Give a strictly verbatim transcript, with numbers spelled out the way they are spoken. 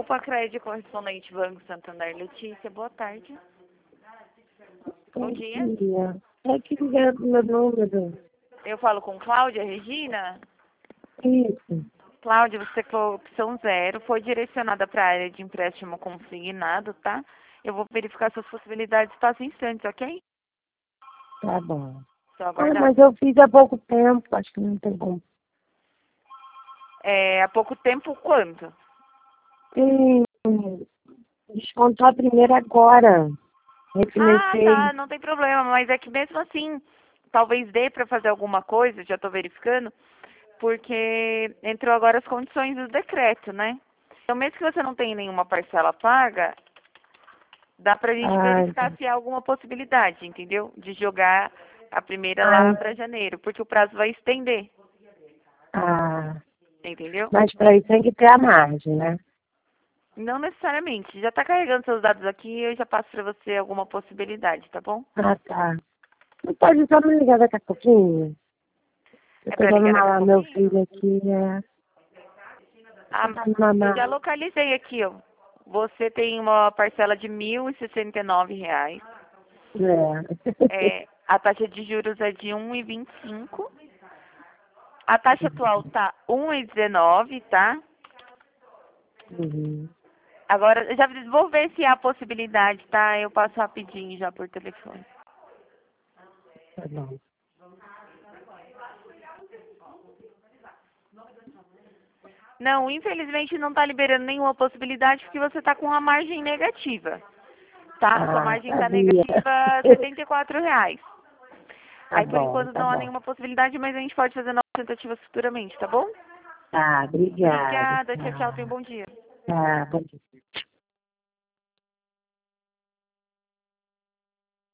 Alô, Pacred, correspondente Banco Santander, Letícia, boa tarde. Bom Bom dia. dia. É que ligaram pro meu número. Eu falo com Cláudia Regina. Isso. Cláudia, você foi opção zero, foi direcionada para a área de empréstimo consignado, tá? Eu vou verificar suas possibilidades passo instantes, ok? Tá bom. Só Ah, aguardar. mas eu fiz há pouco tempo, acho que não tem como. É, há pouco tempo, quanto? Sim, descontou a primeira agora. Ah, Refinancei. tá, não tem problema, mas é que mesmo assim, talvez dê para fazer alguma coisa, já estou verificando, porque entrou agora as condições do decreto, né? Então, mesmo que você não tenha nenhuma parcela paga, dá pra gente Ah, verificar se há alguma possibilidade, entendeu? De jogar a primeira lá ah, para janeiro, porque o prazo vai estender, ah. entendeu? Mas para isso tem que ter a margem, né? Não necessariamente. Já tá carregando seus dados aqui, eu já passo para você alguma possibilidade, tá bom? Ah, tá. Não pode só me ligar daqui a pouquinho? Eu É tô para dando ligar daqui a mal ao meu pouquinho? filho aqui, né? Ah, Tô dando eu já mamar. localizei aqui, ó. Você tem uma parcela de mil e sessenta e nove reais. É. É, a taxa de juros é de um e vinte e cinco. A taxa atual tá um e dezenove, tá? Uhum. Agora, eu já vou ver se há possibilidade, tá? Eu passo rapidinho já por telefone. Tá bom. Não, infelizmente não tá liberando nenhuma possibilidade porque você tá com uma margem negativa, tá? Sua Ah, margem tá sabia. negativa setenta e quatro reais. Tá Aí por bom, enquanto tá não há bom. nenhuma possibilidade, mas a gente pode fazer novas tentativas futuramente, tá bom? Tá, obrigada. Obrigada, tchau, tchau, tenha um Tá, bom dia. tá, bom dia.